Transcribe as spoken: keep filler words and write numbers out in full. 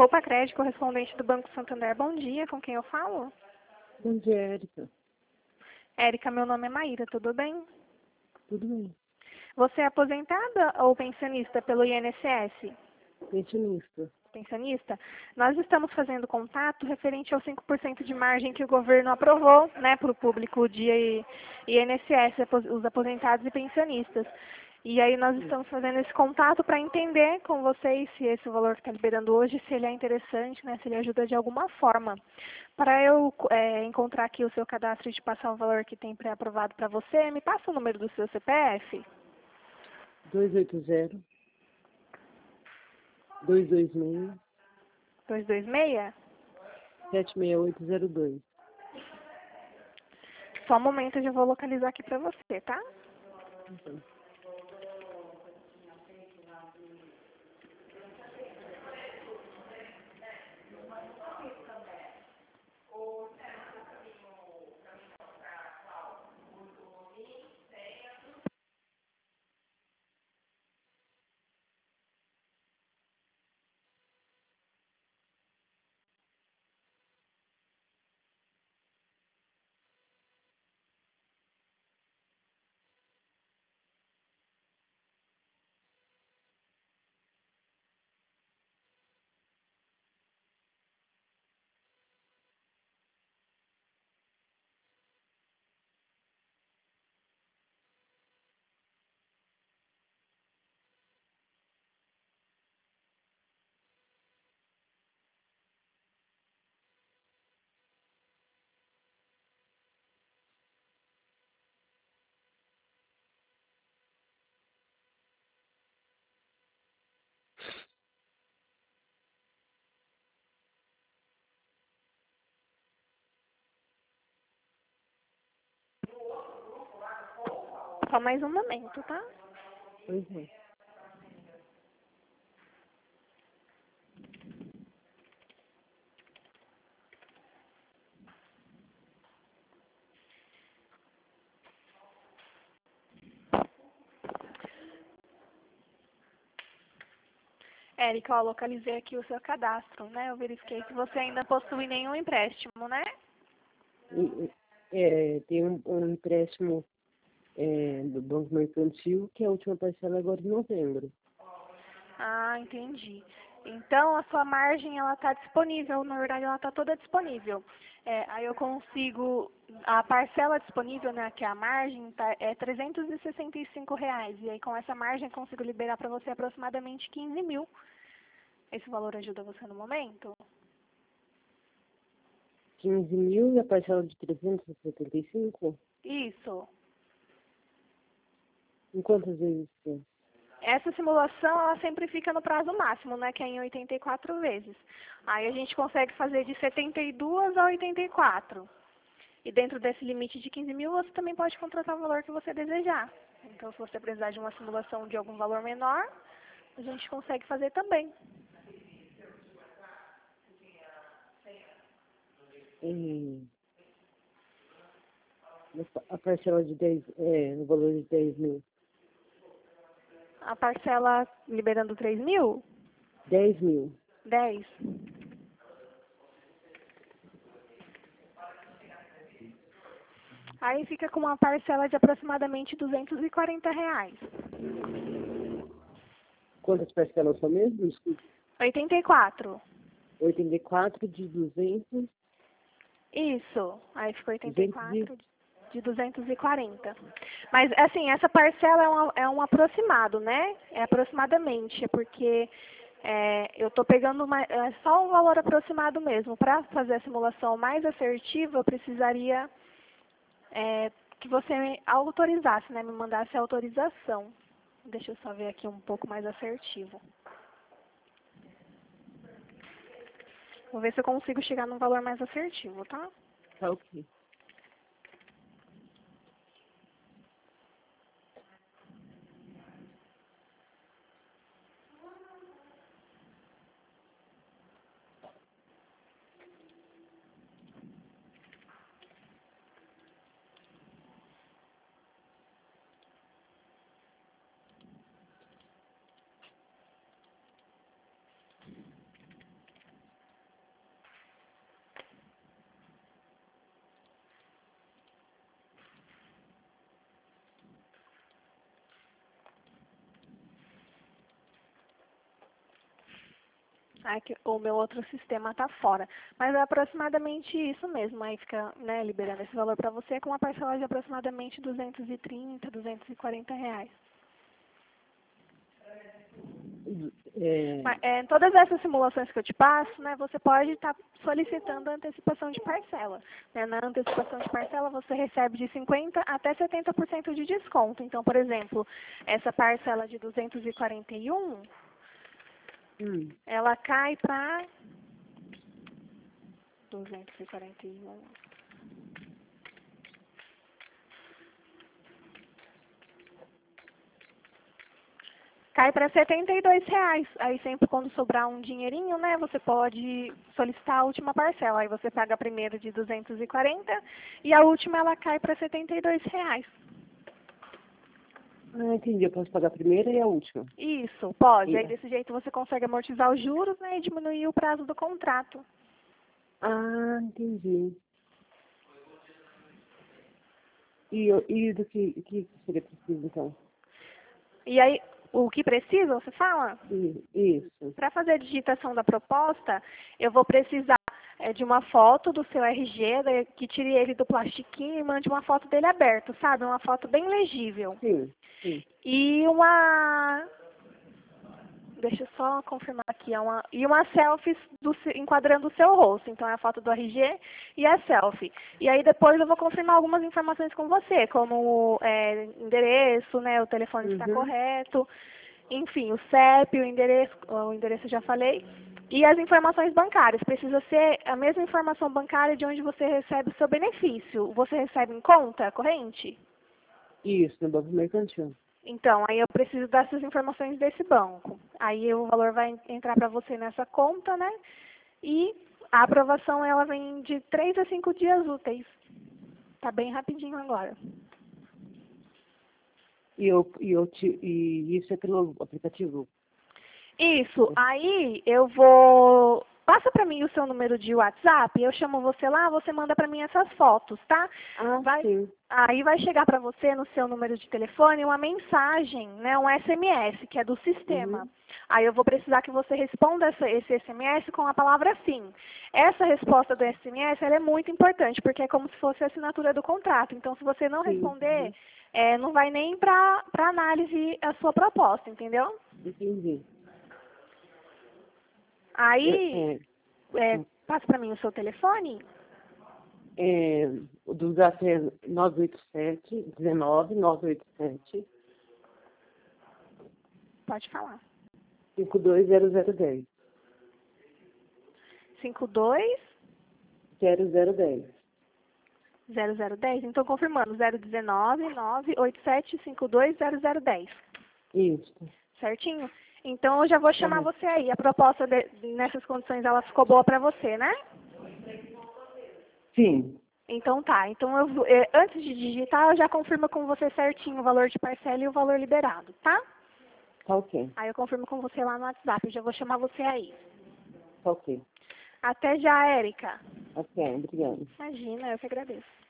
Poupa Crédito, correspondente do Banco Santander. Bom dia, com quem eu falo? Bom dia, Érica. Érica, meu nome é Maíra, tudo bem? Tudo bem. Você é aposentada ou pensionista pelo I N S S? Pensionista. Pensionista? Nós estamos fazendo contato referente aos cinco por cento de margem que o governo aprovou, né, para o público de I N S S, os aposentados e pensionistas. E aí nós estamos fazendo esse contato para entender com vocês se esse valor que está liberando hoje, se ele é interessante, né, se ele ajuda de alguma forma. Para eu é, encontrar aqui o seu cadastro e te passar o valor que tem pré-aprovado para você, me passa o número do seu C P F. dois oito zero, dois dois seis, dois dois seis? sete seis oito zero dois. Só um momento, eu já vou localizar aqui para você, tá? Uhum. Só mais um momento, tá? Pois é. Érica, ó, localizei aqui o seu cadastro, né? Eu verifiquei que você ainda possui nenhum empréstimo, né? E, é, tem um, um empréstimo é, do Banco Mercantil, que é a última parcela agora de novembro. Ah, entendi. Então, a sua margem, ela está disponível, na verdade, ela está toda disponível. É, aí eu consigo, a parcela disponível, né, que é a margem, tá, é trezentos e sessenta e cinco reais. E aí, com essa margem, eu consigo liberar para você aproximadamente quinze mil. Esse valor ajuda você no momento? quinze mil e a parcela de trezentos e setenta e cinco? Isso. Em quantas vezes? É? Essa simulação, ela sempre fica no prazo máximo, né, que é em oitenta e quatro vezes. Aí a gente consegue fazer de setenta e duas a oitenta e quatro. E dentro desse limite de quinze mil, você também pode contratar o valor que você desejar. Então, se você precisar de uma simulação de algum valor menor, a gente consegue fazer também. E a parcela de dez, é, no valor de dez mil? A parcela liberando três mil? dez mil. dez. Aí fica com uma parcela de aproximadamente duzentos e quarenta reais. Quantas parcelas são mesmo? Desculpe. oitenta e quatro. oitenta e quatro de duzentos. Isso. Aí ficou oitenta e duzentos e... quatro de duzentos e quarenta. Mas, assim, essa parcela é um, é um aproximado, né? É aproximadamente, é porque é, eu estou pegando uma, é só um valor aproximado mesmo. Para fazer a simulação mais assertiva, eu precisaria é, que você me autorizasse, né? Me mandasse a autorização. Deixa eu só ver aqui um pouco mais assertivo. Vou ver se eu consigo chegar num valor mais assertivo, tá? Tá ok. Aí que o meu outro sistema está fora. Mas é aproximadamente isso mesmo. Aí fica, né, liberando esse valor para você com uma parcela de aproximadamente duzentos e trinta, duzentos e quarenta reais. É, Mas, é, todas essas simulações que eu te passo, né, você pode estar solicitando a antecipação de parcela. Né? Na antecipação de parcela, você recebe de cinquenta por cento até setenta por cento de desconto. Então, por exemplo, essa parcela de duzentos e quarenta e um, hum, ela cai para duzentos e quarenta e um. Cai para setenta e dois reais. Aí sempre quando sobrar um dinheirinho, né, você pode solicitar a última parcela. Aí você paga a primeira de duzentos e quarenta e a última ela cai para setenta e dois reais. ah, entendi. Eu posso pagar a primeira e a última. Isso, pode. E- Aí desse jeito você consegue amortizar os juros, né, e diminuir o prazo do contrato. ah, entendi. E, eu- e do que, que seria preciso, então? E aí, o que precisa, você fala? I- Isso. Para fazer a digitação da proposta, eu vou precisar é, de uma foto do seu R G, daí que tire ele do plastiquinho e mande uma foto dele aberto, sabe? Uma foto bem legível. Sim, sim. E uma... Deixa eu só confirmar aqui. É uma, e uma selfie do, se- enquadrando o seu rosto. Então, é a foto do R G e a selfie. E aí, depois eu vou confirmar algumas informações com você, como é, endereço, né, o telefone está Uhum. correto, enfim, o C E P, o endereço, o endereço eu já falei. E as informações bancárias. Precisa ser a mesma informação bancária de onde você recebe o seu benefício. Você recebe em conta corrente? Isso, no Banco Mercantil. Então, aí eu preciso dessas informações desse banco. Aí o valor vai entrar para você nessa conta, né? E a aprovação, ela vem de três a cinco dias úteis. Tá bem rapidinho agora. E, eu, e, eu te, e isso é pelo aplicativo? Isso. Aí eu vou... Passa para mim o seu número de WhatsApp, eu chamo você lá, você manda para mim essas fotos, tá? Ah, Vai, sim. aí vai chegar para você no seu número de telefone uma mensagem, né, um S M S, que é do sistema. Uhum. Aí eu vou precisar que você responda essa, esse S M S com a palavra sim. Essa resposta do S M S ela é muito importante, porque é como se fosse a assinatura do contrato. Então, se você não Sim. responder, Uhum. é, não vai nem para análise a sua proposta, entendeu? Entendi. Aí, É, é, passa para mim o seu telefone. é, é, o do zap é nove oito sete, dezenove, nove oito sete, Pode falar. cinco dois zero zero dez. cinco dois zero zero dez. zero zero dez. Então, confirmando, zero um nove, nove oito sete, cinco dois zero zero dez. Isso. Certinho? Então, eu já vou chamar Correto. você aí. A proposta de, nessas condições, ela ficou boa para você, né? Sim. Então, tá. Então, eu, vou- eh, antes de digitar, eu já confirmo com você certinho o valor de parcela e o valor liberado, tá? Tá ok. Aí eu confirmo com você lá no WhatsApp. Eu já vou chamar você aí. Tá ok. Até já, Érica. Ok, obrigada. Imagina, eu que agradeço.